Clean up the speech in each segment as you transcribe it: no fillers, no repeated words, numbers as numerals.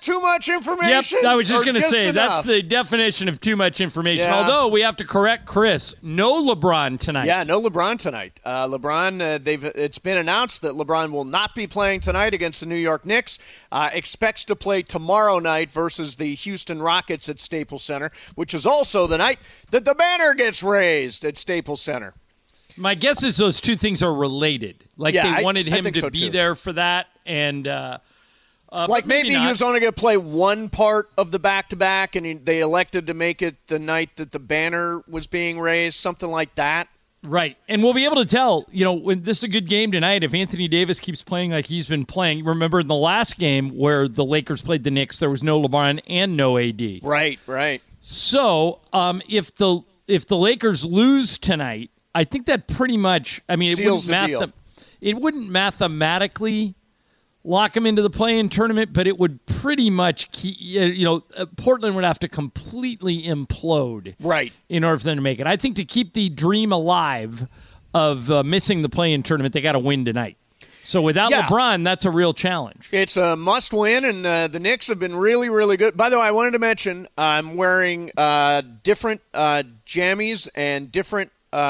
too much information? Yep, I was just going to say, enough? that's the definition of too much information. Yeah. Although we have to correct Chris. No LeBron tonight. Yeah, no LeBron tonight. It's been announced that LeBron will not be playing tonight against the New York Knicks. Expects to play tomorrow night versus the Houston Rockets at Staples Center, which is also the night that the banner gets raised at Staples Center. My guess is those two things are related. Like they wanted him to be there for that, and maybe he was only going to play one part of the back-to-back, and they elected to make it the night that the banner was being raised, something like that. Right, and we'll be able to tell, when this is a good game tonight, if Anthony Davis keeps playing like he's been playing. Remember in the last game where the Lakers played the Knicks, there was no LeBron and no AD. Right. So if the Lakers lose tonight, I think that pretty much, seals the deal. It wouldn't mathematically lock them into the play-in tournament, but it would pretty much Portland would have to completely implode in order for them to make it. I think to keep the dream alive of missing the play-in tournament, they got to win tonight. So without LeBron, that's a real challenge. It's a must-win, and the Knicks have been really, really good. By the way, I wanted to mention I'm wearing different jammies and different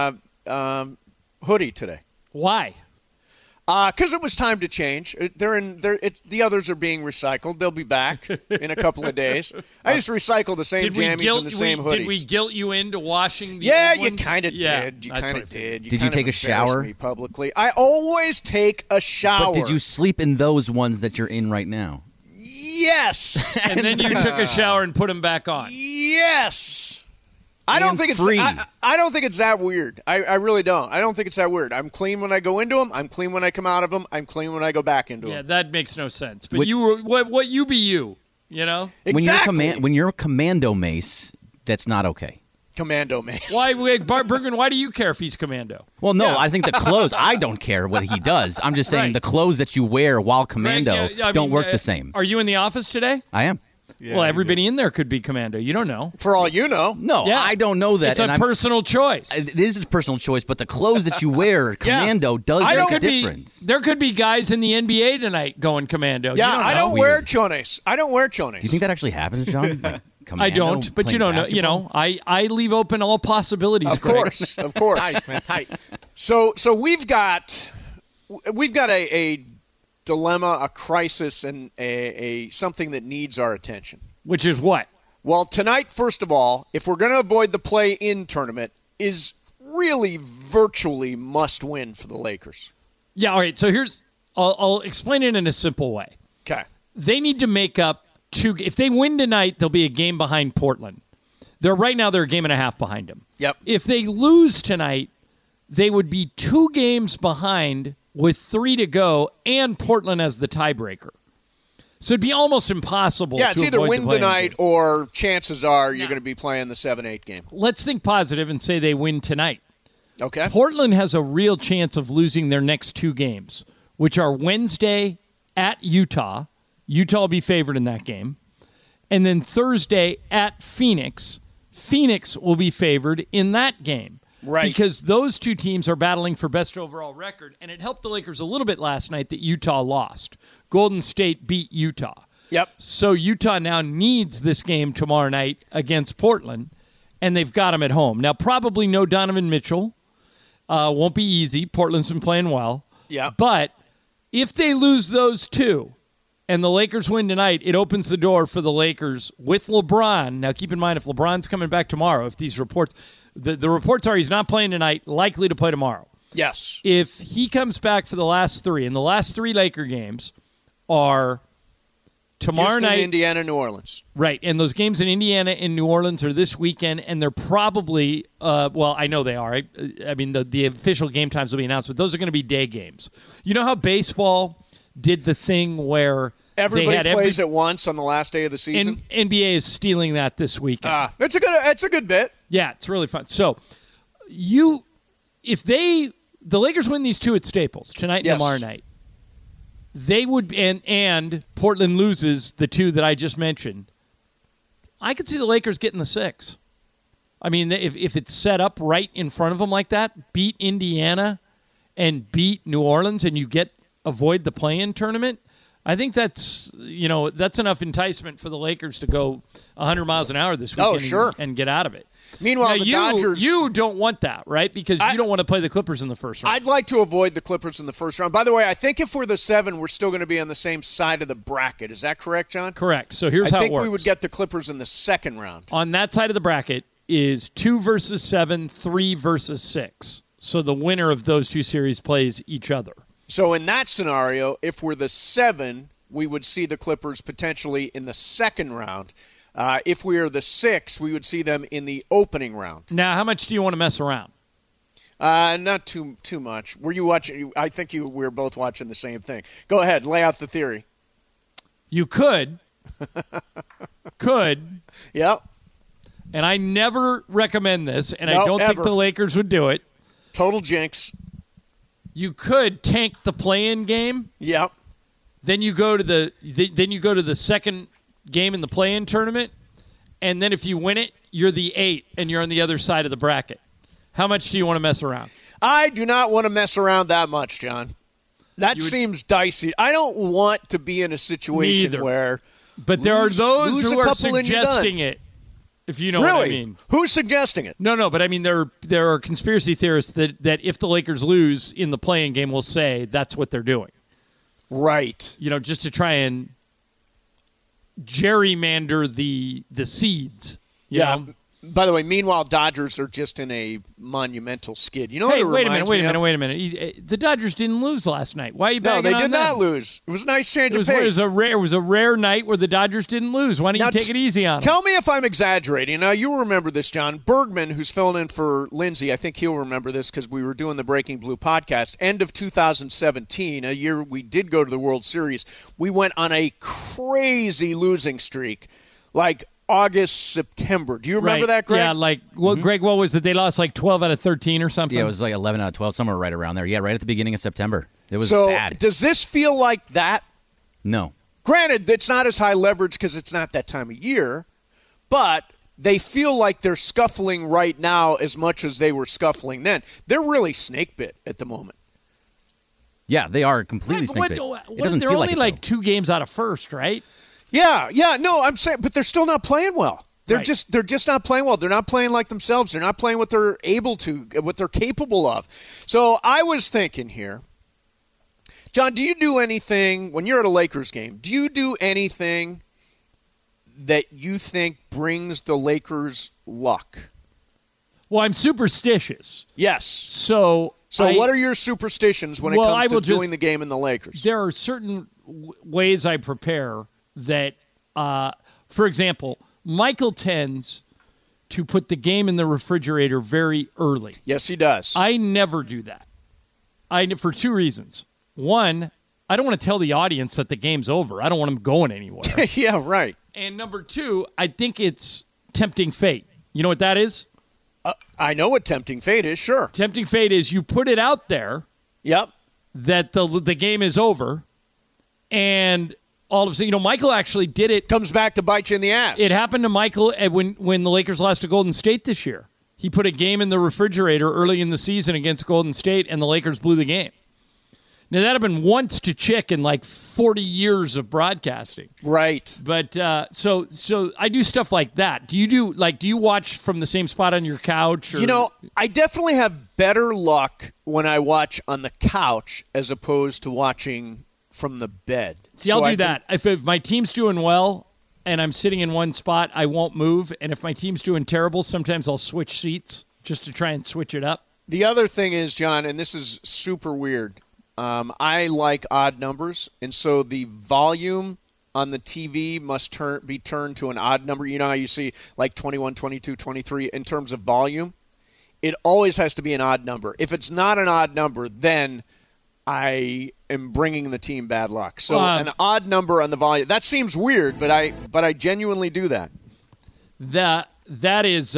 hoodie today. Why? Because it was time to change. The others are being recycled. They'll be back in a couple of days. I just recycled the same jammies and the same hoodies. Did we guilt you into washing the old ones? You kind of did. You kind of did. Did you take a shower? Me publicly. I always take a shower. But did you sleep in those ones that you're in right now? Yes. And then you took a shower and put them back on. Yes. I don't think it's that weird. I really don't. I don't think it's that weird. I'm clean when I go into them. I'm clean when I come out of them. I'm clean when I go back into them. Yeah, that makes no sense. But what you be you, Exactly. When you're a commando Mace, that's not okay. Commando Mace. Why, Bart Bergman, why do you care if he's commando? Well, no, I think the clothes, I don't care what he does. I'm just saying the clothes that you wear while commando don't work the same. Are you in the office today? I am. Yeah, well, everybody in there could be commando. You don't know. For all you know. No, I don't know that. It's a personal choice. It is a personal choice, but the clothes that you wear, commando, does make a difference. There could be guys in the NBA tonight going commando. Yeah, I don't wear chones. Do you think that actually happens, John? I don't, but you don't know. I leave open all possibilities. Of course. Tight, man, tight. So we've got a dilemma, a crisis, and a something that needs our attention. Which is what? Well, tonight, first of all, if we're going to avoid the play-in tournament, is really virtually must-win for the Lakers. Yeah, all right. So I'll explain it in a simple way. Okay. They need to make up two. If they win tonight, they'll be a game behind Portland. Right now they're a game and a half behind them. Yep. If they lose tonight, they would be 2 games behind with 3 to go, and Portland as the tiebreaker. So it'd be almost impossible to it's either avoid win the tonight or chances are you're going to be playing the 7-8 game. Let's think positive and say they win tonight. Okay. Portland has a real chance of losing their next 2 games, which are Wednesday at Utah. Utah will be favored in that game. And then Thursday at Phoenix. Phoenix will be favored in that game. Right. Because those 2 teams are battling for best overall record, and it helped the Lakers a little bit last night that Utah lost. Golden State beat Utah. Yep. So Utah now needs this game tomorrow night against Portland, and they've got them at home. Now, probably no Donovan Mitchell. Won't be easy. Portland's been playing well. Yeah. But if they lose those 2 and the Lakers win tonight, it opens the door for the Lakers with LeBron. Now, keep in mind, if LeBron's coming back tomorrow, if these reports – the reports are he's not playing tonight, likely to play tomorrow. Yes. If he comes back for the last 3, and the last 3 Laker games are tomorrow Houston, night. Indiana, New Orleans. Right, and those games in Indiana and New Orleans are this weekend, and they're probably, I know they are. I mean, the official game times will be announced, but those are going to be day games. You know how baseball did the thing where everybody plays at once on the last day of the season? NBA is stealing that this weekend. It's a good bit. Yeah, it's really fun. So, if the Lakers win these 2 at Staples tonight and tomorrow night, they would, and Portland loses the 2 that I just mentioned, I could see the Lakers getting the 6. I mean, if it's set up right in front of them like that, beat Indiana and beat New Orleans, and you avoid the play-in tournament, I think that's enough enticement for the Lakers to go 100 miles an hour this weekend and get out of it. Meanwhile, the Dodgers... You don't want that, right? Because you don't want to play the Clippers in the first round. I'd like to avoid the Clippers in the first round. By the way, I think if we're the 7, we're still going to be on the same side of the bracket. Is that correct, John? Correct. So here's how it works. I think we would get the Clippers in the second round. On that side of the bracket is 2 versus 7, 3 versus 6. So the winner of those two series plays each other. So in that scenario, if we're the 7, we would see the Clippers potentially in the second round. If we are the 6, we would see them in the opening round. Now, how much do you want to mess around? Not too much. Were you watching? I think we were both watching the same thing. Go ahead, lay out the theory. You could. Yep. And I never recommend this, and I don't think the Lakers would do it. Total jinx. You could tank the play-in game. Yep. Then you go to the second game in the play-in tournament, and then if you win it, you're the 8, and you're on the other side of the bracket. How much do you want to mess around? I do not want to mess around that much, John. That seems dicey. I don't want to be in a situation where... But there are those who are suggesting it, if you know what I mean. Who's suggesting it? No, but I mean there are conspiracy theorists that if the Lakers lose in the play-in game will say that's what they're doing. Right. Just to try and gerrymander the seeds. You know? By the way, meanwhile, Dodgers are just in a monumental skid. You know what it wait a reminds minute. me of? Wait a minute. The Dodgers didn't lose last night. Why are you bagging on them? No, they did not lose. It was a nice change of pace. It was a rare night where the Dodgers didn't lose. Why don't you take it easy on them? Tell me if I'm exaggerating. Now, you remember this, John. Bergman, who's filling in for Lindsay, I think he'll remember this because we were doing the Breaking Blue podcast. End of 2017, a year we did go to the World Series, we went on a crazy losing streak. Like August, September. Do you remember that, Greg? Yeah, Greg, what was it? They lost 12 out of 13 or something? Yeah, it was 11 out of 12, somewhere right around there. Yeah, right at the beginning of September. It was So bad. does this feel like that? No. Granted, it's not as high leverage because it's not that time of year, but they feel like they're scuffling right now as much as they were scuffling then. They're really snake bit at the moment. Yeah, they are completely snake bit. It doesn't feel like they're only 2 games out of first, right? Yeah, no, I'm saying, but they're still not playing well. They're just not playing well. They're not playing like themselves. They're not playing what they're able to, what they're capable of. So I was thinking here, John, do you do anything when you're at a Lakers game? Do you do anything that you think brings the Lakers luck? Well, I'm superstitious. Yes. So what are your superstitions when it comes to doing the game in the Lakers? There are certain ways I prepare that, for example, Michael tends to put the game in the refrigerator very early. Yes, he does. I never do that. For 2 reasons. One, I don't want to tell the audience that the game's over. I don't want them going anywhere. Yeah, right. And number 2, I think it's tempting fate. You know what that is? I know what tempting fate is, sure. Tempting fate is you put it out there. Yep. That the game is over, and all of a sudden, Michael actually did it. Comes back to bite you in the ass. It happened to Michael when the Lakers lost to Golden State this year. He put a game in the refrigerator early in the season against Golden State, and the Lakers blew the game. Now, that had been once to Chick in 40 years of broadcasting. Right. But so I do stuff like that. Do you watch from the same spot on your couch? Or? I definitely have better luck when I watch on the couch as opposed to watching from the bed. See, I'll do that. If my team's doing well and I'm sitting in one spot, I won't move. And if my team's doing terrible, sometimes I'll switch seats just to try and switch it up. The other thing is, John, and this is super weird, I like odd numbers, and so the volume on the TV must be turned to an odd number. You know how you see 21, 22, 23 in terms of volume? It always has to be an odd number. If it's not an odd number, then I am bringing the team bad luck. So an odd number on the volume. That seems weird, but I genuinely do that. That is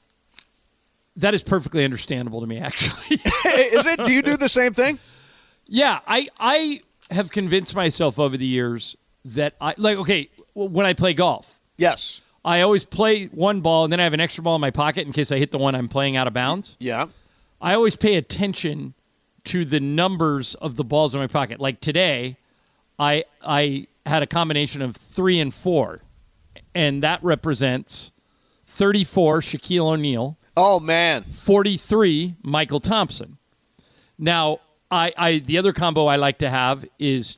perfectly understandable to me, actually. Is it? Do you do the same thing? Yeah, I have convinced myself over the years that when I play golf. Yes. I always play one ball, and then I have an extra ball in my pocket in case I hit the one I'm playing out of bounds. Yeah. I always pay attention to the numbers of the balls in my pocket. Like today, I had a combination of 3 and 4, and that represents 34 Shaquille O'Neal. Oh man, 43 Michael Thompson. Now, the other combo I like to have is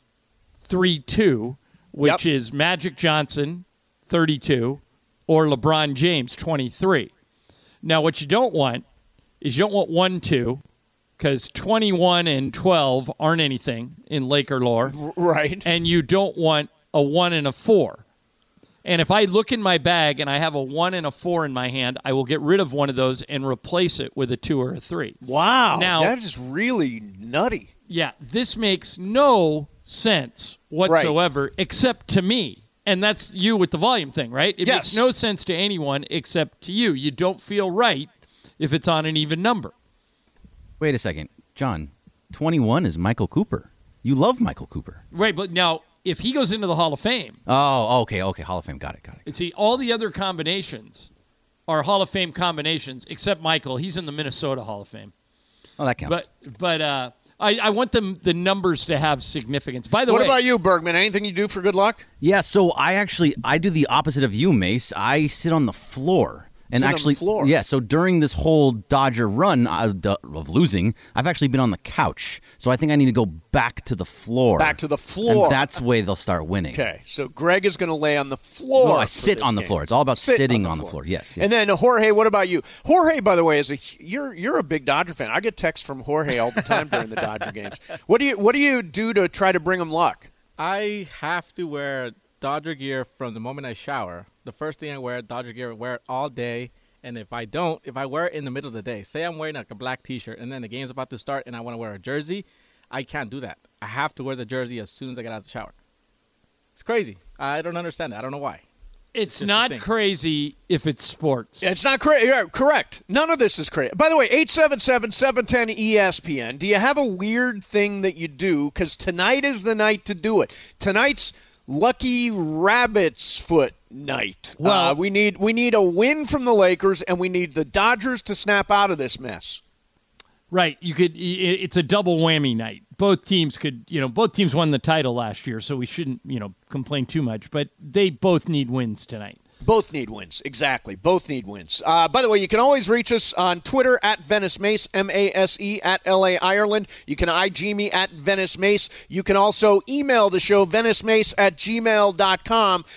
3-2, which is Magic Johnson, 32, or LeBron James, 23. Now, what you don't want is you don't want 1-2, because 21 and 12 aren't anything in Laker lore. Right. And you don't want a 1 and a 4. And if I look in my bag and I have a 1 and a 4 in my hand, I will get rid of one of those and replace it with a 2 or a 3. Wow. Now, that is really nutty. Yeah, this makes no sense whatsoever except to me. And that's you with the volume thing, right? It makes no sense to anyone except to you. You don't feel right if it's on an even number. Wait a second. John, 21 is Michael Cooper. You love Michael Cooper. Right, but now, if he goes into the Hall of Fame... Oh, okay, Hall of Fame. Got it. And see, all the other combinations are Hall of Fame combinations, except Michael. He's in the Minnesota Hall of Fame. Oh, that counts. But I want the numbers to have significance. By the way... What about you, Bergman? Anything you do for good luck? Yeah, so I do the opposite of you, Mace. I sit on the floor. And actually, yeah, so during this whole Dodger run of losing, I've actually been on the couch. So I think I need to go back to the floor. Back to the floor. And that's the way they'll start winning. Okay, so Greg is going to lay on the floor. No, I sit on the floor. It's all about sitting on the floor. Yes. And then, Jorge, what about you? Jorge, by the way, you're a big Dodger fan. I get texts from Jorge all the time during the Dodger games. What do you do to try to bring him luck? I have to wear Dodger gear from the moment I shower. The first thing I wear, Dodger gear, wear it all day. And if I wear it in the middle of the day, say I'm wearing like a black T-shirt and then the game's about to start and I want to wear a jersey, I can't do that. I have to wear the jersey as soon as I get out of the shower. It's crazy. I don't understand that. I don't know why. It's not crazy if it's sports. It's not crazy. Yeah, correct. None of this is crazy. By the way, 877-710-ESPN. Do you have a weird thing that you do? Because tonight is the night to do it. Tonight's Lucky Rabbit's Foot night. Well, we need a win from the Lakers, and we need the Dodgers to snap out of this mess. Right. It's a double whammy night. Both teams won the title last year, so we shouldn't, complain too much. But they both need wins tonight. Both need wins. Exactly. Both need wins. By the way, you can always reach us on Twitter at Venice Mace, M-A-S-E, at L-A Ireland. You can IG me at Venice Mace. You can also email the show, VeniceMace@gmail.com.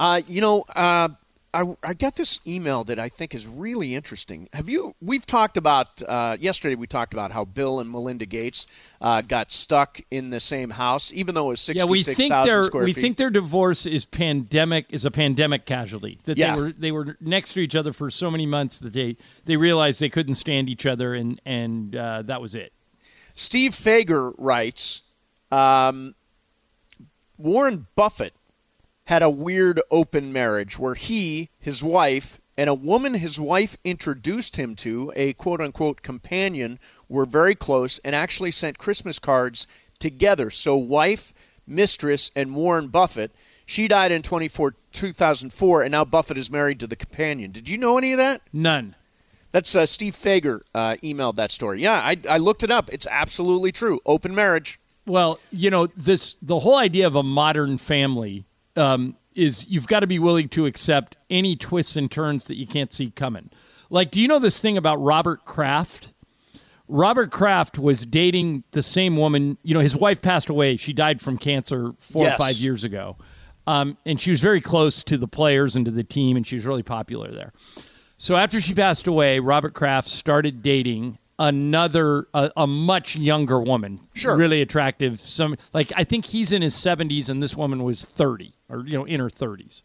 I got this email that I think is really interesting. We've talked about, yesterday we talked about how Bill and Melinda Gates got stuck in the same house, even though it was 66,000 square feet. We think their divorce is a pandemic casualty. That they were next to each other for so many months that they realized they couldn't stand each other, and that was it. Steve Fager writes, Warren Buffett had a weird open marriage where he, his wife, and a woman his wife introduced him to, a quote-unquote companion, were very close and actually sent Christmas cards together. So wife, mistress, and Warren Buffett. She died in 2004, and now Buffett is married to the companion. Did you know any of that? None. That's Steve Fager emailed that story. Yeah, I looked it up. It's absolutely true. Open marriage. Well, the whole idea of a modern family is you've got to be willing to accept any twists and turns that you can't see coming. Like, do you know this thing about Robert Kraft? Robert Kraft was dating the same woman. His wife passed away. She died from cancer 4 or 5 years ago. And she was very close to the players and to the team, and she was really popular there. So after she passed away, Robert Kraft started dating a much younger woman. Sure. Really attractive. I think he's in his 70s and this woman was 30 or in her 30s.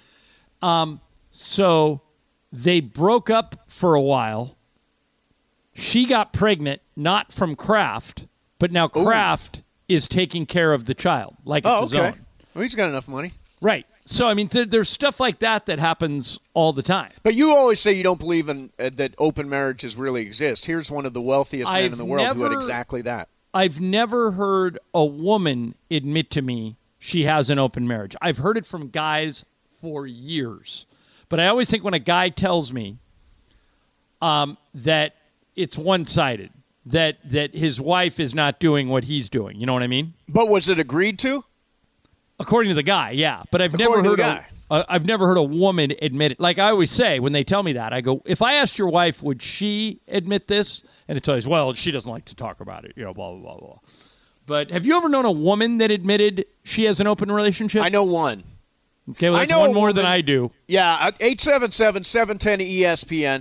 So they broke up for a while. She got pregnant, not from Kraft, but now Kraft is taking care of the child like it's his own. Well, he's got enough money. Right. So, there's stuff like that happens all the time. But you always say you don't believe in that open marriages really exist. Here's one of the wealthiest men in the world who had exactly that. I've never heard a woman admit to me she has an open marriage. I've heard it from guys for years. But I always think when a guy tells me that it's one-sided, that his wife is not doing what he's doing. You know what I mean? But was it agreed to? According to the guy, yeah. But I've never heard a woman admit it. Like I always say when they tell me that, I go, if I asked your wife, would she admit this? And it's always, well, she doesn't like to talk about it, blah, blah, blah, blah. But have you ever known a woman that admitted she has an open relationship? I know one. Okay, well, that's one more than I do. Yeah, 877-710-ESPN,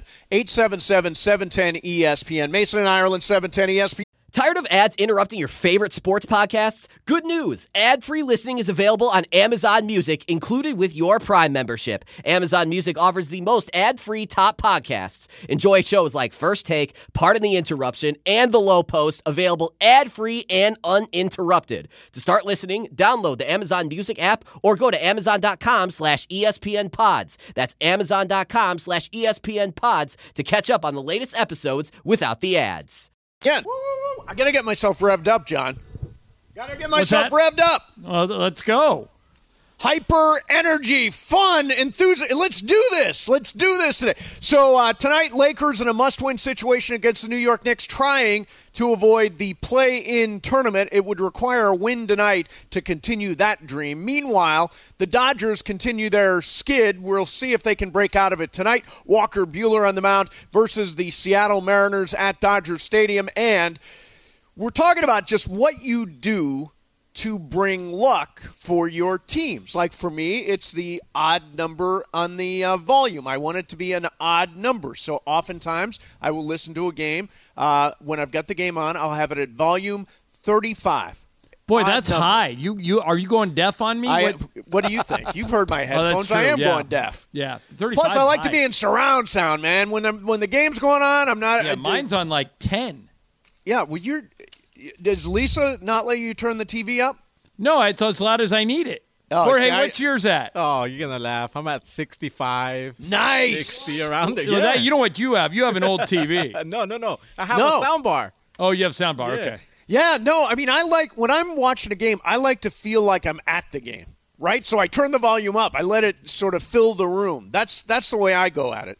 877-710-ESPN. Mason and Ireland, 710-ESPN. Tired of ads interrupting your favorite sports podcasts? Good news. Ad-free listening is available on Amazon Music, included with your Prime membership. Amazon Music offers the most ad-free top podcasts. Enjoy shows like First Take, Pardon the Interruption, and The Low Post, available ad-free and uninterrupted. To start listening, download the Amazon Music app or go to amazon.com/ESPN Pods. That's amazon.com/ESPN Pods to catch up on the latest episodes without the ads. Again, I got to get myself revved up, John. Got to get myself revved up. Let's go. Hyper energy, fun, enthusiasm. Let's do this. Let's do this today. So tonight, Lakers in a must-win situation against the New York Knicks, trying to avoid the play-in tournament. It would require a win tonight to continue that dream. Meanwhile, the Dodgers continue their skid. We'll see if they can break out of it tonight. Walker Buehler on the mound versus the Seattle Mariners at Dodger Stadium. And we're talking about just what you do to bring luck for your teams. Like for me, it's the odd number on the volume. I want it to be an odd number. So oftentimes I will listen to a game. When I've got the game on, I'll have it at volume 35. Boy, that's high. You are you going deaf on me? What do you think? You've heard my headphones. I am going deaf. Yeah, 35. Plus, I like to be in surround sound, man. When the game's going on, I'm not. Yeah, mine's on like 10. Yeah, well, does Lisa not let you turn the TV up? No, it's as loud as I need it. Oh, Jorge, what's yours at? Oh, you're going to laugh. I'm at 65. Nice. 60, around there. Yeah. You know what you have? You have an old TV. No. I have a sound bar. Oh, you have a sound bar. Yeah. Okay. Yeah, no, I mean, when I'm watching a game, I like to feel like I'm at the game, right? So I turn the volume up. I let it sort of fill the room. That's the way I go at it.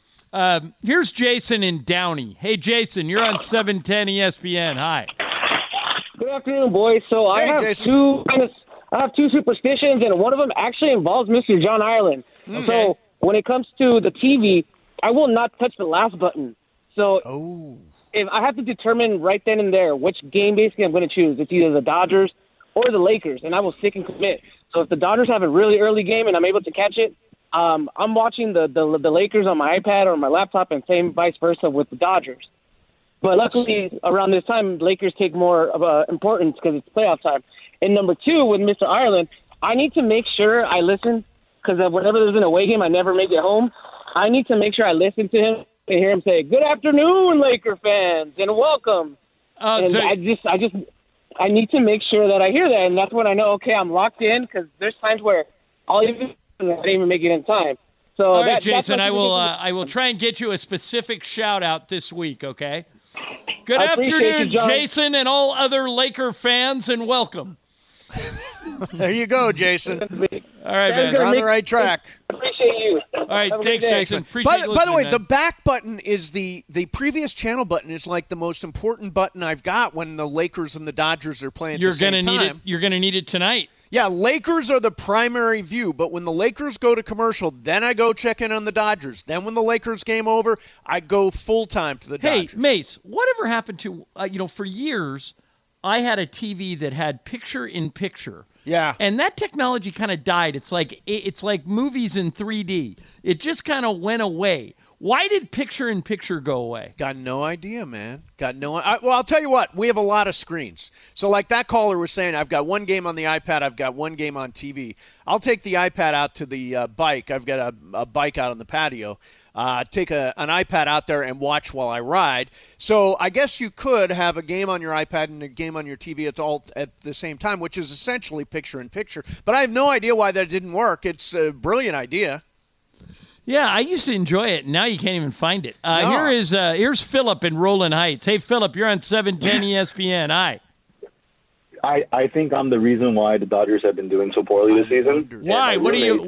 Here's Jason in Downey. Hey, Jason, you're on 710 ESPN. Hi. Good afternoon, boys. So I have two superstitions, and one of them actually involves Mr. John Ireland. Okay. So when it comes to the TV, I will not touch the last button. So if I have to determine right then and there which game basically I'm going to choose, it's either the Dodgers or the Lakers, and I will stick and commit. So if the Dodgers have a really early game and I'm able to catch it, I'm watching the Lakers on my iPad or my laptop, and same vice versa with the Dodgers. But luckily, around this time, Lakers take more of importance because it's playoff time. And number two, with Mr. Ireland, I need to make sure I listen, because whenever there's an away game, I never make it home. I need to make sure I listen to him and hear him say, "Good afternoon, Laker fans, and welcome." And I need to make sure that I hear that, and that's when I know, okay, I'm locked in, because there's times where I didn't even make it in time. So all right, Jason, I will try and get you a specific shout out this week. Okay. Good afternoon, Jason, and all other Laker fans, and welcome. There you go, Jason. All right, man. We're on the right track. I appreciate you. All right, thanks, Jason. Appreciate by the way, man. the back button is the previous channel button is like the most important button I've got when the Lakers and the Dodgers are playing at the same time. You're going to need it tonight. Yeah, Lakers are the primary view, but when the Lakers go to commercial, then I go check in on the Dodgers. Then when the Lakers game over, I go full-time to the Dodgers. Hey, Mace, whatever happened to, for years, I had a TV that had picture-in-picture. Yeah. And that technology kind of died. It's like movies in 3D. It just kind of went away. Why did picture-in-picture go away? Got no idea, man. Well, I'll tell you what. We have a lot of screens. So like that caller was saying, I've got one game on the iPad. I've got one game on TV. I'll take the iPad out to the bike. I've got a bike out on the patio. Take an iPad out there and watch while I ride. So I guess you could have a game on your iPad and a game on your TV at the same time, which is essentially picture-in-picture. But I have no idea why that didn't work. It's a brilliant idea. Yeah, I used to enjoy it. Now you can't even find it. No. Here's Philip in Roland Heights. Hey, Philip, you're on 710 ESPN. Hi. I think I'm the reason why the Dodgers have been doing so poorly this season. Why? Have you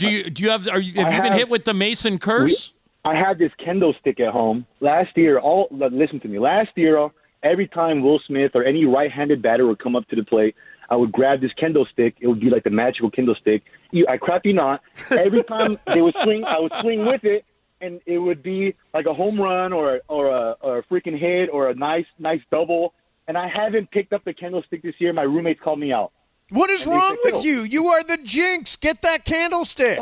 been hit with the Mason curse? I had this kendo stick at home last year. Listen to me. Last year, every time Will Smith or any right-handed batter would come up to the plate, I would grab this kendo stick. It would be like the magical kendo stick. I crap you not. Every time they would swing, I would swing with it, and it would be like a home run or a freaking hit or a nice double. And I haven't picked up the kendo stick this year. My roommates called me out. What is wrong with you? You are the jinx. Get that candlestick.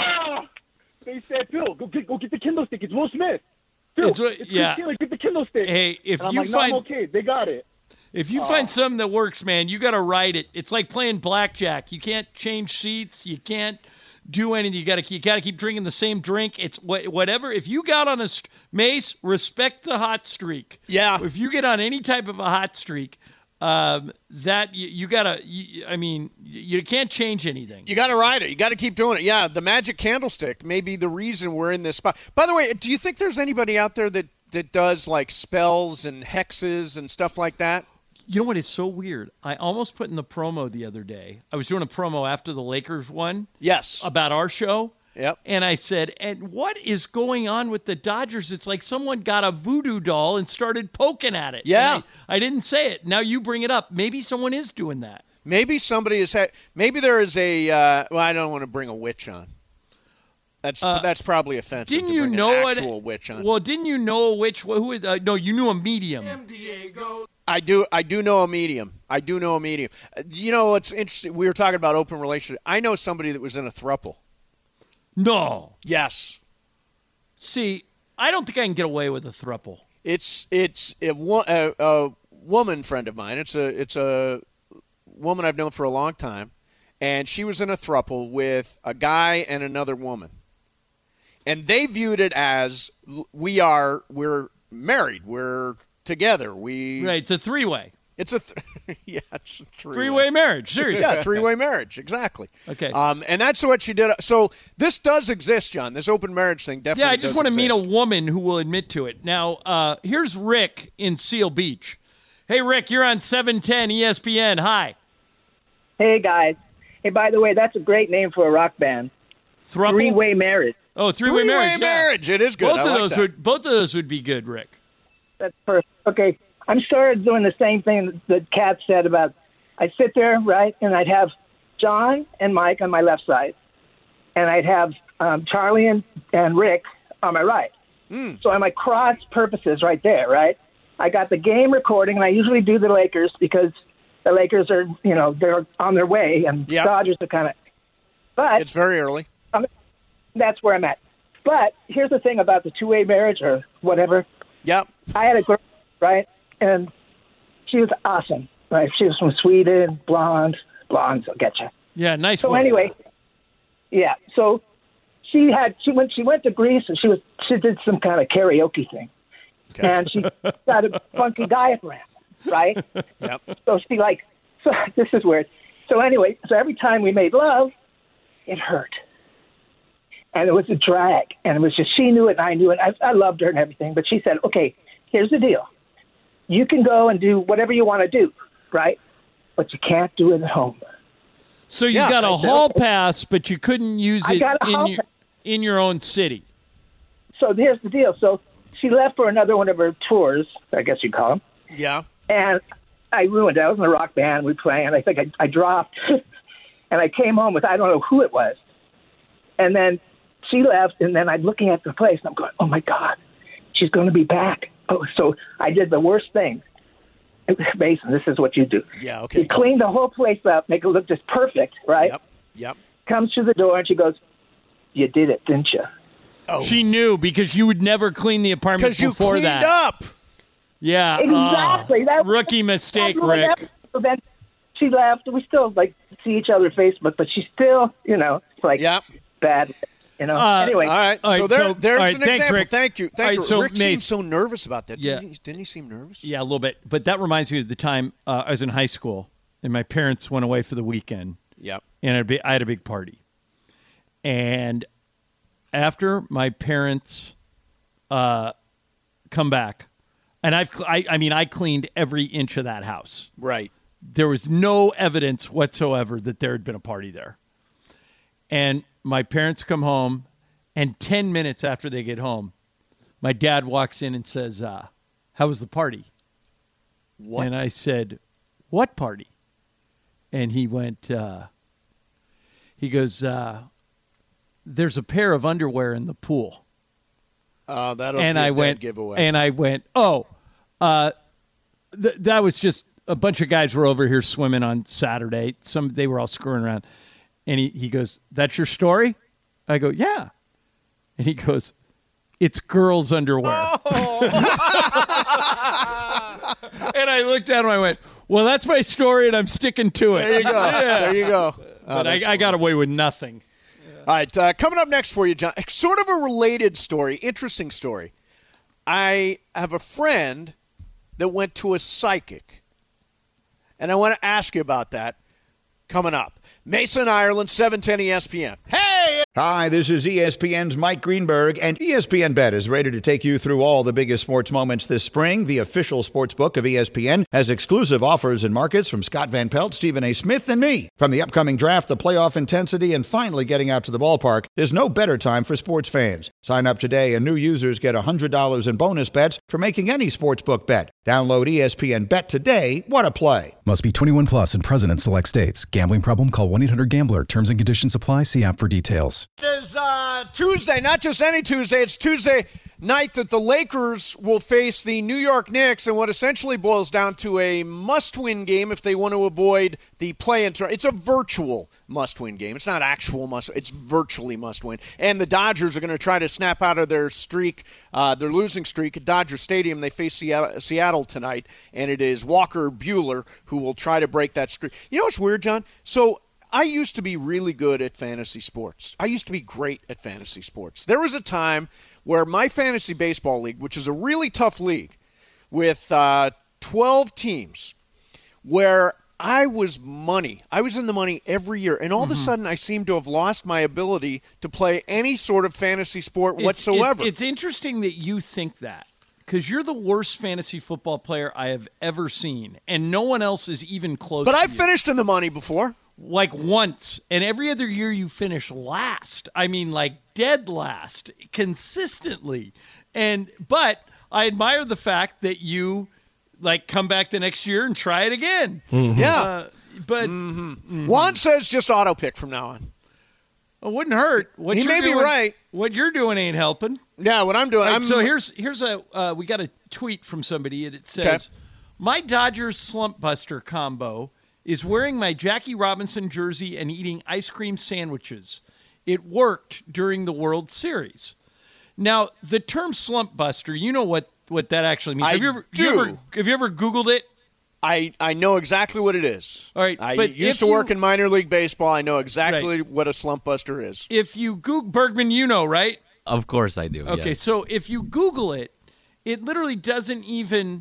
They said, Phil, go get the kendo stick. It's Will Smith. Phil, it's yeah. Get the kendo stick. Hey, if and you I'm like, find no, I'm okay, they got it. If you find something that works, man, you got to ride it. It's like playing blackjack. You can't change seats. You can't do anything. You got to keep drinking the same drink. It's whatever. If you got on a Mace, respect the hot streak. Yeah. If you get on any type of a hot streak, that you gotta. I mean, you can't change anything. You got to ride it. You got to keep doing it. Yeah, the magic candlestick may be the reason we're in this spot. By the way, do you think there's anybody out there that does like spells and hexes and stuff like that? You know what is so weird? I almost put in the promo the other day. I was doing a promo after the Lakers won. Yes. About our show. Yep. And I said, and what is going on with the Dodgers? It's like someone got a voodoo doll and started poking at it. Yeah. I didn't say it. Now you bring it up. Maybe someone is doing that. Maybe somebody is. Maybe there is a. Well, I don't want to bring a witch on. That's probably offensive. Didn't to you bring know an actual witch on? Well, didn't you know a witch? No, you knew a medium. I do know a medium. You know, it's interesting. We were talking about open relationship. I know somebody that was in a throuple. No. Yes. See, I don't think I can get away with a throuple. It's a woman friend of mine. It's a woman I've known for a long time, and she was in a throuple with a guy and another woman, and they viewed it as we're married, we're together. Right, it's a three-way. It's a it's a three-way marriage. Seriously, yeah, three-way marriage, exactly. Okay, and that's what she did. So this does exist, John. This open marriage thing definitely. Yeah, I just want to meet a woman who will admit to it. Now, here's Rick in Seal Beach. Hey, Rick, you're on 710 ESPN. Hi. Hey, guys. Hey, by the way, that's a great name for a rock band. Throuple? Three-way marriage. Oh, three-way marriage. Three-way marriage. It is good. Both of those would be good, Rick. That's perfect. Okay. I'm started doing the same thing that Kat said about I'd sit there, right, and I'd have John and Mike on my left side, and I'd have Charlie and Rick on my right. So I'm like cross purposes right there, right? I got the game recording, and I usually do the Lakers because the Lakers are, they're on their way, and Dodgers are kind of. But it's very early. That's where I'm at. But here's the thing about the two-way marriage or whatever. Yep. I had a girl, right? And she was awesome, right? She was from Sweden, blondes will get you. Yeah, nice. So anyway, yeah. So she went to Greece and she did some kind of karaoke thing, and she got a funky diaphragm, right? Yep. So so this is weird. So anyway, so every time we made love, it hurt, and it was a drag, and it was just she knew it and I knew it. I loved her and everything, but she said, "Okay, here's the deal. You can go and do whatever you want to do, right? But you can't do it at home." So you got a hall pass, but you couldn't use it in your own city. So here's the deal. So she left for another one of her tours, I guess you'd call them. Yeah. And I ruined it. I was in a rock band. We played, and I think I dropped. And I came home with, I don't know who it was. And then she left, and then I'm looking at the place, and I'm going, oh, my God, she's going to be back. Oh, so I did the worst thing. Mason, this is what you do. Yeah, okay. You clean the whole place up, make it look just perfect, right? Yep. Comes through the door, and she goes, you did it, didn't you? Oh. She knew because you would never clean the apartment before that. Because you cleaned up. Yeah. Exactly. Rookie mistake, Rick. So then she left. We still, see each other on Facebook, but she's still, bad. Anyway. All right. So there's an example. Rick. Thank you. Right, so Rick seemed so nervous about that. Yeah. Didn't he seem nervous? Yeah, a little bit. But that reminds me of the time I was in high school, and my parents went away for the weekend. Yep. And I had a big party. And after my parents come back, and I cleaned every inch of that house. Right. There was no evidence whatsoever that there had been a party there. And my parents come home, and 10 minutes after they get home, my dad walks in and says, how was the party? What? And I said, what party? And he went, he goes, there's a pair of underwear in the pool. That'll be a dead giveaway. And I went, that was just a bunch of guys were over here swimming on Saturday. They were all screwing around. And he goes, that's your story? I go, yeah. And he goes, it's girls' underwear. Oh. And I looked at him and I went, well, that's my story, and I'm sticking to it. There you go. Yeah. There you go. But I got away with nothing. Yeah. All right, coming up next for you, John, sort of a related story, interesting story. I have a friend that went to a psychic, and I want to ask you about that coming up. Mason, Ireland, 710 ESPN. Hey! Hi, this is ESPN's Mike Greenberg, and ESPN Bet is ready to take you through all the biggest sports moments this spring. The official sports book of ESPN has exclusive offers and markets from Scott Van Pelt, Stephen A. Smith, and me. From the upcoming draft, the playoff intensity, and finally getting out to the ballpark, there's no better time for sports fans. Sign up today, and new users get $100 in bonus bets for making any sportsbook bet. Download ESPN Bet today. What a play. Must be 21 plus and present in select states. Gambling problem? Call 1-800-GAMBLER. Terms and conditions apply. See app for details. It is Tuesday, not just any Tuesday. It's Tuesday night that the Lakers will face the New York Knicks in what essentially boils down to a must-win game if they want to avoid the play-in tournament. It's a virtual must-win game. It's not actual must. It's virtually must-win. And the Dodgers are going to try to snap out of their streak, their losing streak at Dodger Stadium. They face Seattle tonight, and it is Walker Buehler who will try to break that streak. You know what's weird, John? So I used to be really good at fantasy sports. I used to be great at fantasy sports. There was a time where my fantasy baseball league, which is a really tough league with 12 teams, where I was money. I was in the money every year, and all of a sudden I seem to have lost my ability to play any sort of fantasy sport whatsoever. It's interesting that you think that, because you're the worst fantasy football player I have ever seen, and no one else is even close to you. But I've finished in the money before. Like once, and every other year you finish last. I mean, like dead last, consistently. But I admire the fact that you come back the next year and try it again. Mm-hmm. Yeah, but Juan says just auto pick from now on. It wouldn't hurt. He may be right. What you're doing ain't helping. Yeah, what I'm doing. Right, so here's we got a tweet from somebody, and it says, "My Dodgers slump buster combo is wearing my Jackie Robinson jersey and eating ice cream sandwiches. It worked during the World Series." Now, the term slump buster, you know what that actually means. Have you ever Googled it? I know exactly what it is. All right, I used to work in minor league baseball. I know exactly what a slump buster is. If you Google Bergman, you know, right? Of course I do. Okay, yes. So if you Google it, it literally doesn't even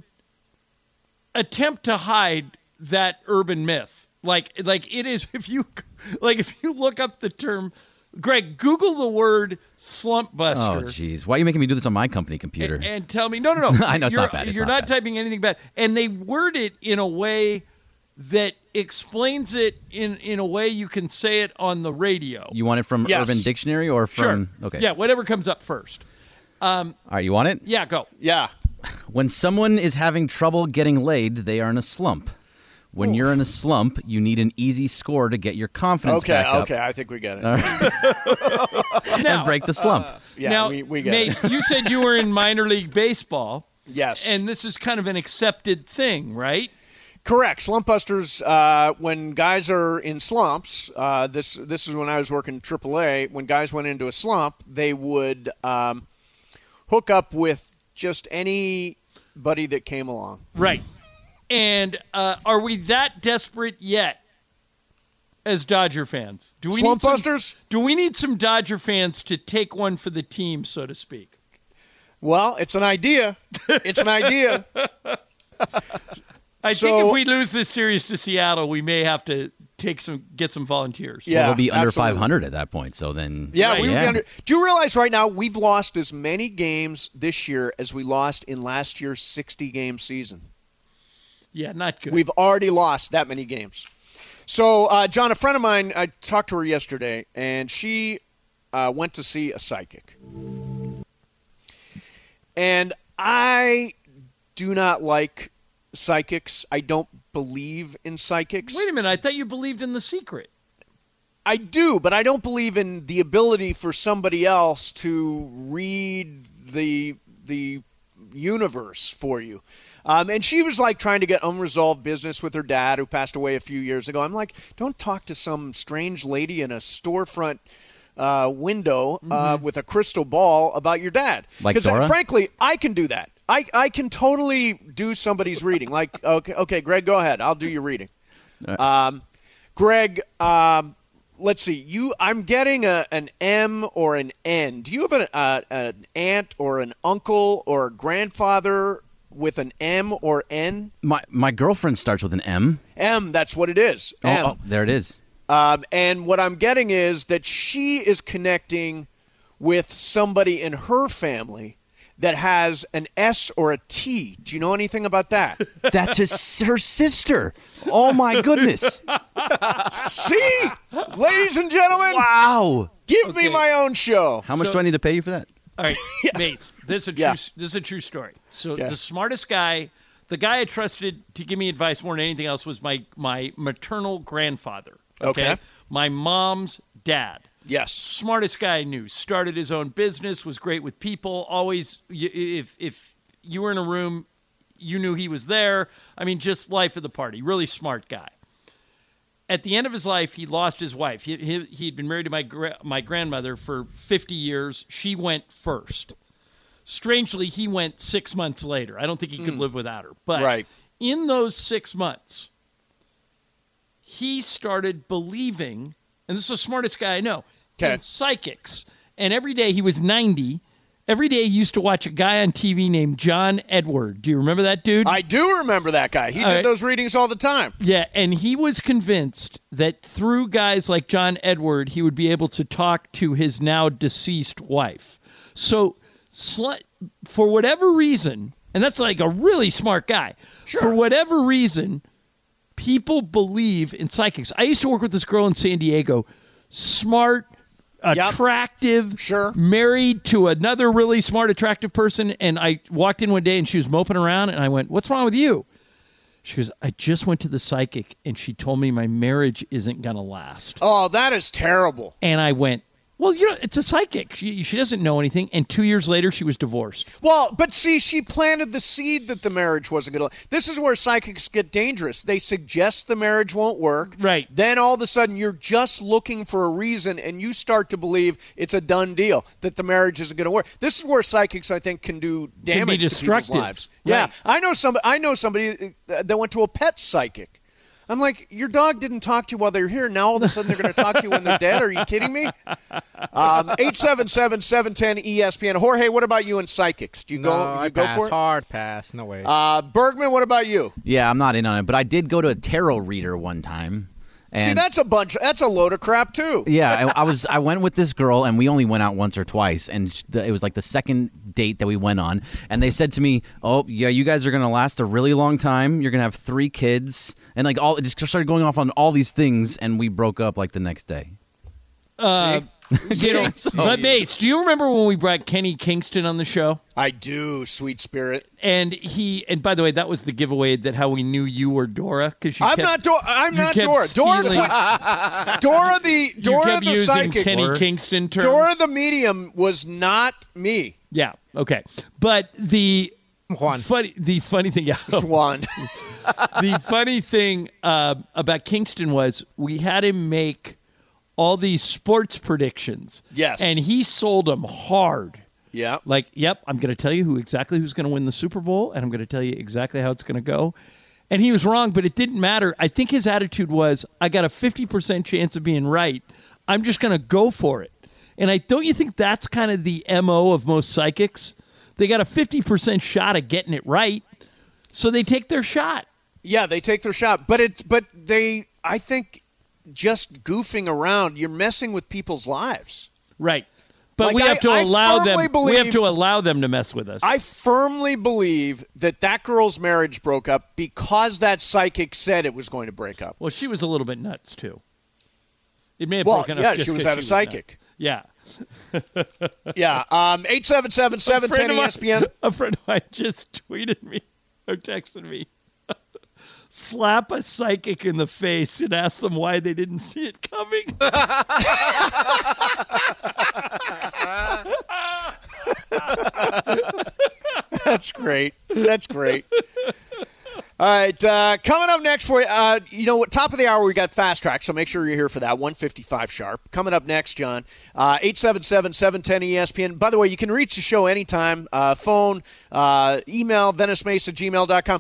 attempt to hide that urban myth. Like it is, if you look up the term, Greg, Google the word slump buster. Oh, jeez. Why are you making me do this on my company computer? And tell me, no. I know it's not bad. You're not typing anything bad. And they word it in a way that explains it in a way you can say it on the radio. You want it from Urban Dictionary or from... Sure. Okay. Yeah, whatever comes up first. All right, you want it? Yeah, go. Yeah. When someone is having trouble getting laid, they are in a slump. When you're in a slump, you need an easy score to get your confidence back up. Okay, I think we get it. And break the slump. Now, we get Mace, it. You said you were in minor league baseball. Yes. And this is kind of an accepted thing, right? Correct. Slump busters, when guys are in slumps, this is when I was working AAA, when guys went into a slump, they would hook up with just anybody that came along. Right. And are we that desperate yet as Dodger fans? Slump busters? Do we need some Dodger fans to take one for the team, so to speak? Well, it's an idea. It's an idea. I think if we lose this series to Seattle, we may have to get some volunteers. Yeah, we'll be under 500 at that point. So then, we would be under. Do you realize right now we've lost as many games this year as we lost in last year's 60-game season? Yeah, not good. We've already lost that many games. So, John, a friend of mine, I talked to her yesterday, and she went to see a psychic. And I do not like psychics. I don't believe in psychics. Wait a minute. I thought you believed in The Secret. I do, but I don't believe in the ability for somebody else to read the universe for you. And she was like trying to get unresolved business with her dad, who passed away a few years ago. I'm like, don't talk to some strange lady in a storefront window with a crystal ball about your dad. Like Dora? Frankly, I can do that. I can totally do somebody's reading. Like, okay, Greg, go ahead. I'll do your reading. Greg, let's see. I'm getting an M or an N. Do you have an aunt or an uncle or a grandfather with an M or N? My girlfriend starts with an M. M, that's what it is. Oh, there it is. And what I'm getting is that she is connecting with somebody in her family that has an S or a T. Do you know anything about that? That's her sister. Oh, my goodness. See? Ladies and gentlemen. Wow. Give me my own show. How much do I need to pay you for that? All right, Mace, this is a true story. So the smartest guy, the guy I trusted to give me advice more than anything else was my maternal grandfather. Okay. My mom's dad. Yes. Smartest guy I knew. Started his own business, was great with people. Always, if you were in a room, you knew he was there. I mean, just life of the party. Really smart guy. At the end of his life, he lost his wife. He'd been married to my grandmother for 50 years. She went first. Strangely, he went 6 months later. I don't think he could live without her. But in those 6 months, he started believing, and this is the smartest guy I know, in psychics. And every day, he was 90. Every day he used to watch a guy on TV named John Edward. Do you remember that dude? I do remember that guy. He did those readings all the time. Yeah, and he was convinced that through guys like John Edward, he would be able to talk to his now deceased wife. So for whatever reason, and that's like a really smart guy, for whatever reason, people believe in psychics. I used to work with this girl in San Diego, smart, attractive, married to another really smart, attractive person. And I walked in one day and she was moping around and I went, "What's wrong with you?" She goes, "I just went to the psychic and she told me my marriage isn't going to last." Oh, that is terrible. And I went, "Well, it's a psychic. She doesn't know anything." And 2 years later, she was divorced. Well, but see, she planted the seed that the marriage wasn't going to. This is where psychics get dangerous. They suggest the marriage won't work. Right. Then all of a sudden, you're just looking for a reason, and you start to believe it's a done deal, that the marriage isn't going to work. This is where psychics, I think, can do damage to people's lives. Right. Yeah. I know somebody that went to a pet psychic. I'm like, your dog didn't talk to you while they were here. Now all of a sudden they're going to talk to you when they're dead. Are you kidding me? 877-710-ESPN. Jorge, what about you and psychics? Do you go for it? Hard pass. No way. Bergman, what about you? Yeah, I'm not in on it, but I did go to a tarot reader one time. See, that's a load of crap too. Yeah, I went with this girl, and we only went out once or twice, and it was like the second date that we went on, and they said to me, "Oh, yeah, you guys are gonna last a really long time. You're gonna have 3 kids," and like it just started going off on all these things, and we broke up like the next day. But Mace, do you remember when we brought Kenny Kingston on the show? I do, sweet spirit. And by the way, that was the giveaway that how we knew you were Dora, because I'm not Dora. Dora the psychic. Kenny Kingston terms. Dora the medium was not me. Yeah. Okay. But the funny thing, Juan. The funny thing about Kingston was we had him make all these sports predictions. Yes. And he sold them hard. Yeah. Like, yep, I'm going to tell you exactly who's going to win the Super Bowl, and I'm going to tell you exactly how it's going to go. And he was wrong, but it didn't matter. I think his attitude was, I got a 50% chance of being right. I'm just going to go for it. And don't you think that's kind of the MO of most psychics? They got a 50% shot at getting it right, so they take their shot. Yeah, they take their shot. I think just goofing around, you're messing with people's lives. Right. But we have to allow them. We have to allow them to mess with us. I firmly believe that girl's marriage broke up because that psychic said it was going to break up. Well, she was a little bit nuts too. It may have broken up. Yeah, she was at a psychic. Yeah. Yeah. 877-710-ESPN. A friend of mine just tweeted me or texted me. slap a psychic in the face and ask them why they didn't see it coming. That's great. That's great. All right, coming up next for you, top of the hour, we got Fast Track, so make sure you're here for that, 1:55 sharp. Coming up next, John, 877-710-ESPN. By the way, you can reach the show anytime, phone, email, VeniceMace@gmail.com.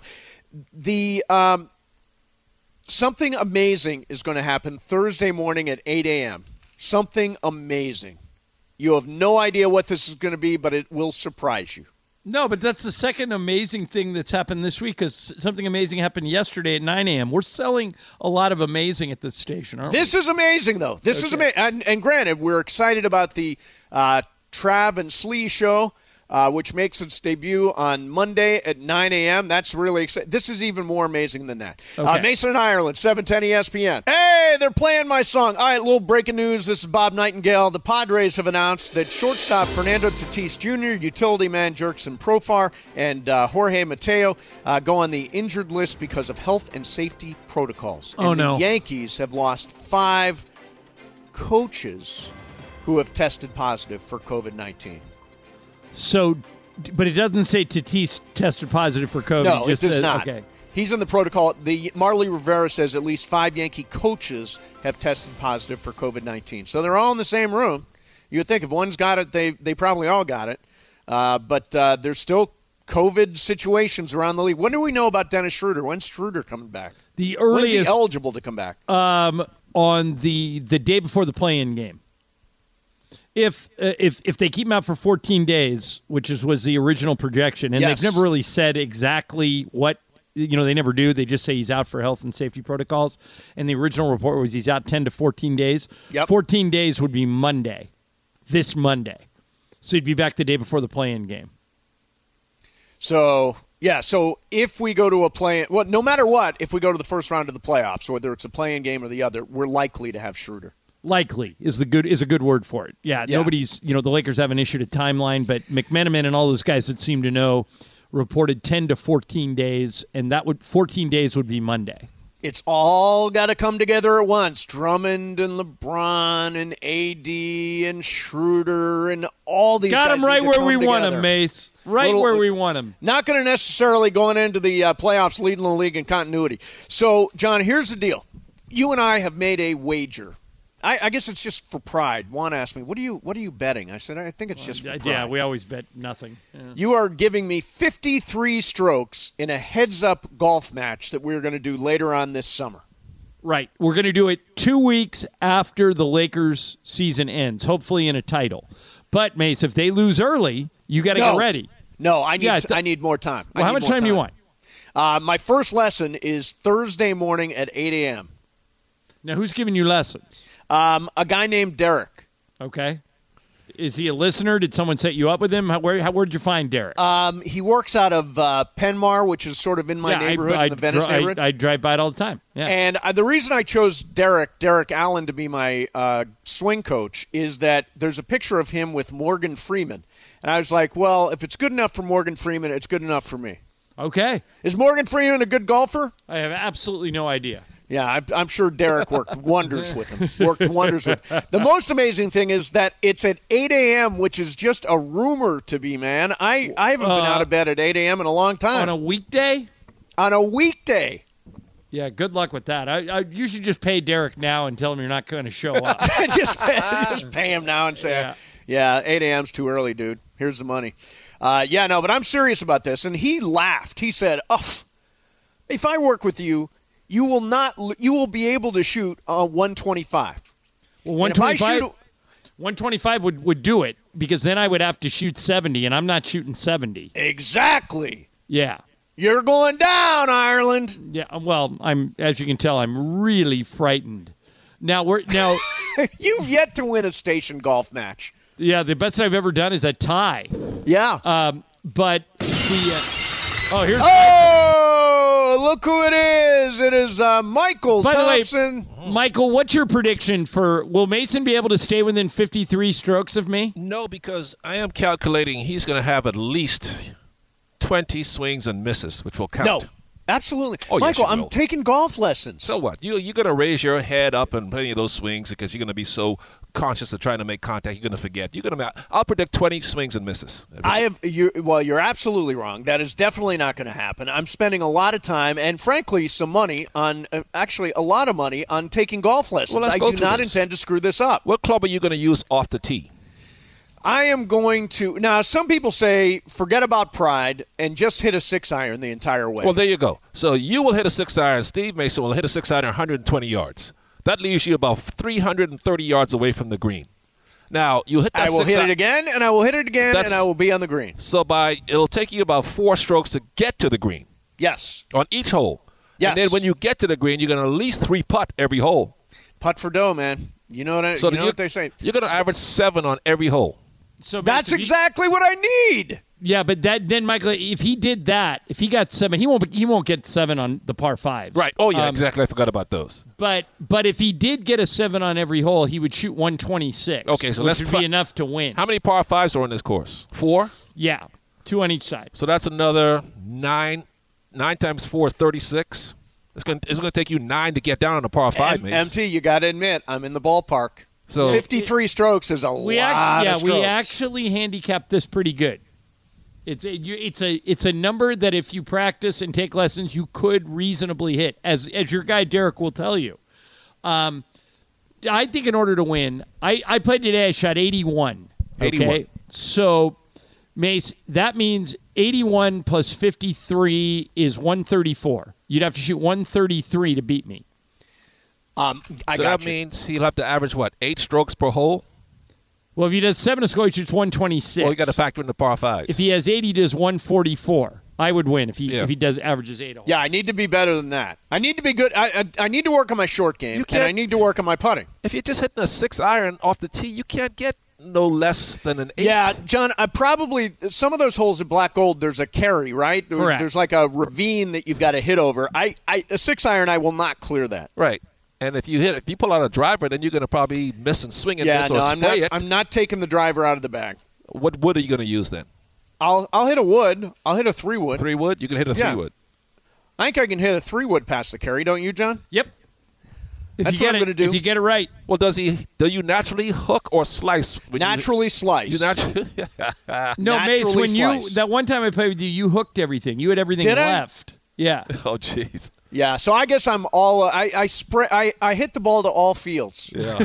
Something amazing is going to happen Thursday morning at 8 a.m. Something amazing. You have no idea what this is going to be, but it will surprise you. No, but that's the second amazing thing that's happened this week, because something amazing happened yesterday at 9 a.m. We're selling a lot of amazing at this station, aren't we? This is amazing, though. This is amazing. And granted, we're excited about the Trav and Slee show, which makes its debut on Monday at 9 a.m. That's really exciting. This is even more amazing than that. Okay. Mason and Ireland, 710 ESPN. Hey, they're playing my song. All right, little breaking news. This is Bob Nightingale. The Padres have announced that shortstop Fernando Tatis Jr., utility man Jurickson Profar, and Jorge Mateo go on the injured list because of health and safety protocols. And the Yankees have lost 5 coaches who have tested positive for COVID-19. So, but it doesn't say Tatis tested positive for COVID. No, it does not. Okay. He's in the protocol. The Marley Rivera says at least 5 Yankee coaches have tested positive for COVID-19. So they're all in the same room. You would think if one's got it, they probably all got it. But there's still COVID situations around the league. When do we know about Dennis Schroeder? When's Schroeder coming back? When's he eligible to come back? On the day before the play-in game. If they keep him out for 14 days, which was the original projection, and they've never really said exactly what, they never do. They just say he's out for health and safety protocols. And the original report was he's out 10 to 14 days. Yep. 14 days would be Monday, this Monday. So he'd be back the day before the play-in game. So if we go to a play-in, well, no matter what, if we go to the first round of the playoffs, whether it's a play-in game or the other, we're likely to have Schroeder. Likely is a good word for it. Yeah, nobody's, the Lakers haven't issued a timeline, but McMenamin and all those guys that seem to know reported 10 to 14 days, and 14 days would be Monday. It's all got to come together at once. Drummond and LeBron and AD and Schroeder and all these guys. Got them right where we want them, Mace. Right where we want them. Not going to necessarily going into the playoffs leading the league in continuity. So, John, here's the deal. You and I have made a wager. I guess it's just for pride. Juan asked me, what are you betting? I said, I think it's just for pride. Yeah, we always bet nothing. Yeah. You are giving me 53 strokes in a heads-up golf match that we're going to do later on this summer. Right. We're going to do it 2 weeks after the Lakers season ends, hopefully in a title. But, Mace, if they lose early, you got to get ready. No, I need more time. Well, how much time do you want? My first lesson is Thursday morning at 8 a.m. Now, who's giving you lessons? A guy named Derek. Okay. Is he a listener? Did someone set you up with him? Where'd you find Derek? He works out of Penmar, which is sort of in my neighborhood, in the Venice neighborhood. I drive by it all the time. Yeah. And the reason I chose Derek Allen to be my swing coach is that there's a picture of him with Morgan Freeman. And I was like, well, if it's good enough for Morgan Freeman, it's good enough for me. Okay. Is Morgan Freeman a good golfer? I have absolutely no idea. Yeah, I'm sure Derek worked wonders with him. The most amazing thing is that it's at 8 a.m., which is just a rumor to be, man. I haven't been out of bed at 8 a.m. in a long time. On a weekday? On a weekday. Yeah, good luck with that. You should just pay Derek now and tell him you're not going to show up. just pay him now and say, yeah, 8 a.m.'s too early, dude. Here's the money. But I'm serious about this. And he laughed. He said, if I work with you, you will be able to shoot 125. Well, 125 would do it, because then I would have to shoot 70, and I'm not shooting 70. Exactly. Yeah. You're going down, Ireland. Yeah, well, as you can tell, I'm really frightened. Now You've yet to win a station golf match. Yeah, the best I've ever done is a tie. Yeah. But here's look who it is. It is Michael Thompson. By the way, Michael, what's your prediction will Mason be able to stay within 53 strokes of me? No, because I am calculating he's going to have at least 20 swings and misses, which will count. Absolutely. Oh, Michael, yes, I'm taking golf lessons. So what? You're going to raise your head up and play any of those swings because you're going to be so conscious of trying to make contact. You're going to forget. I'll predict 20 swings and misses. You're absolutely wrong. That is definitely not going to happen. I'm spending a lot of time and, frankly, some money on actually a lot of money on taking golf lessons. Well, I do not intend to screw this up. What club are you going to use off the tee? I am going to – now, some people say forget about pride and just hit a 6-iron the entire way. Well, there you go. So you will hit a 6-iron. Steve Mason will hit a 6-iron 120 yards. That leaves you about 330 yards away from the green. Now, you hit that I will hit it again, and I will hit it again, and I will be on the green. So it'll take you about 4 strokes to get to the green. Yes. On each hole. Yes. And then when you get to the green, you're going to at least 3 putt every hole. Putt for dough, man. You know what they say. You're going to average 7 on every hole. So that's exactly what I need. Yeah, but then Michael, if he did that, if he got 7, he won't get 7 on the par 5s. Right. Oh yeah, exactly. I forgot about those. But if he did get a 7 on every hole, he would shoot 126. Okay, so which would be enough to win. How many par 5s are on this course? 4? Yeah, 2 on each side. So that's another 9. 9 times 4 is 36. It's going to take you 9 to get down on a par 5, mate. MT, you got to admit, I'm in the ballpark. So 53 strokes is a lot of strokes. We actually handicapped this pretty good. It's a number that if you practice and take lessons, you could reasonably hit, as your guy Derek will tell you. I think in order to win, I played today. I shot 81. Okay, 81. So Mace, that means 81 plus 53 is 134. You'd have to shoot 133 to beat me. That means he'll have to average, 8 strokes per hole? Well, if he does 7 a score, he shoots 126. Well, you got to factor in the par 5s. If he has 8, he does 144. I would win if he averages 8 a hole. Yeah, I need to be better than that. I need to be good. I need to work on my short game, and I need to work on my putting. If you're just hitting a 6-iron off the tee, you can't get no less than an 8. Yeah, John, probably some of those holes at Black Gold, there's a carry, right? Correct. There's like a ravine that you've got to hit over. A 6-iron, I will not clear that. Right. And if you pull out a driver, then you're going to probably miss and swing in this or spray it. I'm not taking the driver out of the bag. What wood are you going to use then? I'll hit a wood. I'll hit a 3-wood. 3-wood? You can hit a 3-wood. I think I can hit a 3-wood past the carry, don't you, John? Yep. That's what I'm going to do. If you get it right. Well, do you naturally hook or slice? Naturally slice. You naturally? No, Mace, when slice. that one time I played with you, you hooked everything. You had everything left. Yeah. Oh, jeez. Yeah, so I guess I'm all I hit the ball to all fields. Yeah.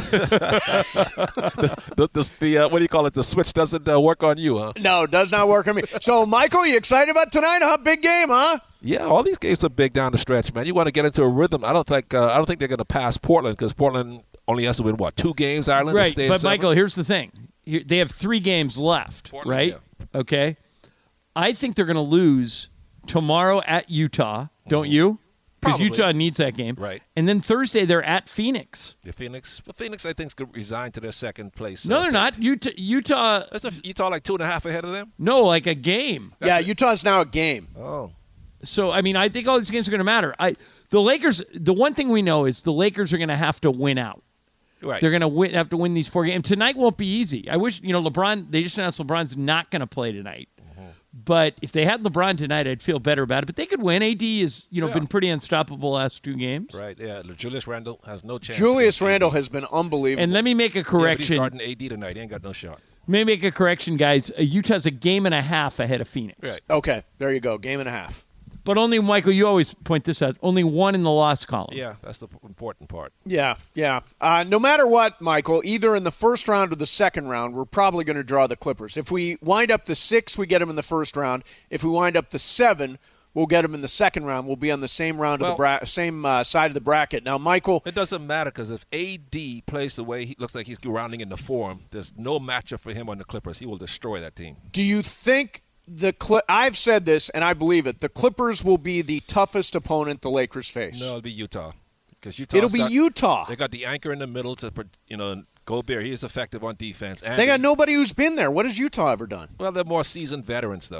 What do you call it? The switch doesn't work on you, huh? No, it does not work on me. So, Michael, you excited about tonight, huh? Big game, huh? Yeah, all these games are big down the stretch, man. You want to get into a rhythm. I don't think they're going to pass Portland because Portland only has to win 2 games. Ireland, right? But Michael, here's the thing: they have 3 games left, Portland, right? Yeah. Okay. I think they're going to lose tomorrow at Utah. Don't you? Because Utah needs that game. Right. And then Thursday, they're at Phoenix. Yeah, Phoenix, I think, is resigned to their second place. No, they're not. Utah. Utah like 2.5 ahead of them? No, like a game. Utah's now a game. Oh. So, I mean, I think all these games are going to matter. The Lakers, the one thing we know is the Lakers are going to have to win out. Right. They're going to have to win these 4 games. Tonight won't be easy. I wish, LeBron, they just announced LeBron's not going to play tonight. But if they had LeBron tonight, I'd feel better about it. But they could win. AD has, been pretty unstoppable last 2 games. Right, yeah. Julius Randle has no chance. Julius Randle has been unbelievable. And let me make a correction. Yeah, but he's guarding AD tonight. He ain't got no shot. Let me make a correction, guys. Utah's a game and a half ahead of Phoenix. Right. Okay, there you go. Game and a half. But only, Michael, you always point this out, only 1 in the loss column. Yeah, that's the important part. Yeah. No matter what, Michael, either in the first round or the second round, we're probably going to draw the Clippers. If we wind up the 6, we get them in the first round. If we wind up the 7, we'll get them in the second round. We'll be on the same round of the same side of the bracket. Now, Michael, it doesn't matter because if AD plays the way he looks like he's rounding in the form, there's no matchup for him on the Clippers. He will destroy that team. Do you think I've said this, and I believe it. The Clippers will be the toughest opponent the Lakers face. No, it'll be Utah. Because Utah. They got the anchor in the middle to, Gobert. He is effective on defense. And they got nobody who's been there. What has Utah ever done? Well, they're more seasoned veterans, though.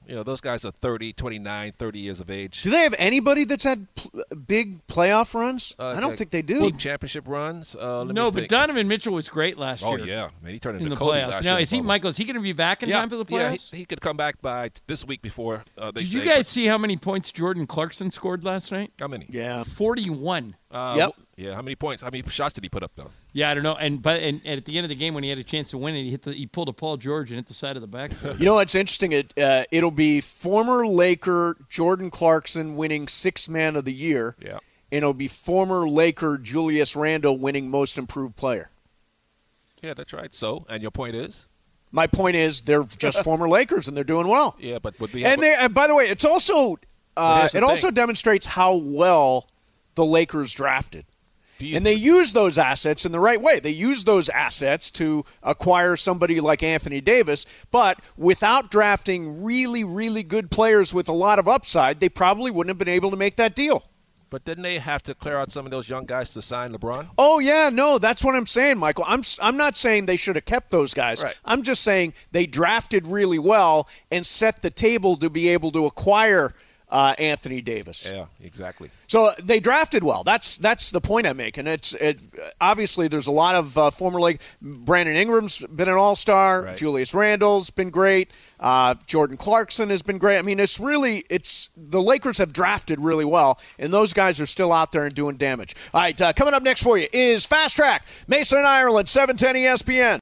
those guys are 30, 29, 30 years of age. Do they have anybody that's had big playoff runs? I don't think they do. Deep championship runs? No, but Donovan Mitchell was great last year. Oh, yeah. Man, he turned into the Kobe playoffs. Last year. Now, is he going to be back in time for the playoffs? Yeah, he could come back by this week before Did you guys see how many points Jordan Clarkson scored last night? How many? Yeah. 41. Yep. Yeah, how many points? How many shots did he put up, though? Yeah, I don't know. And at the end of the game, when he had a chance to win it, he pulled a Paul George and hit the side of the backboard. You know what's interesting? It'll be former Laker Jordan Clarkson winning Sixth Man of the Year. Yeah. And it'll be former Laker Julius Randle winning Most Improved Player. Yeah, that's right. So, and your point is? My point is they're just former Lakers and they're doing well. Yeah, but would we? And by the way, it's also also demonstrates how well the Lakers drafted. And they use those assets in the right way. They use those assets to acquire somebody like Anthony Davis, but without drafting really, really good players with a lot of upside, they probably wouldn't have been able to make that deal. But didn't they have to clear out some of those young guys to sign LeBron? Oh, yeah, no, that's what I'm saying, Michael. I'm not saying they should have kept those guys. Right. I'm just saying they drafted really well and set the table to be able to acquire Anthony Davis. Yeah, exactly. So they drafted well. That's the point I'm making. Obviously there's a lot of former Lake. Brandon Ingram's been an all-star. Right. Julius Randle's been great. Jordan Clarkson has been great. I mean, it's the Lakers have drafted really well, and those guys are still out there and doing damage. All right, coming up next for you is Fast Track. Mason and Ireland, 710 ESPN.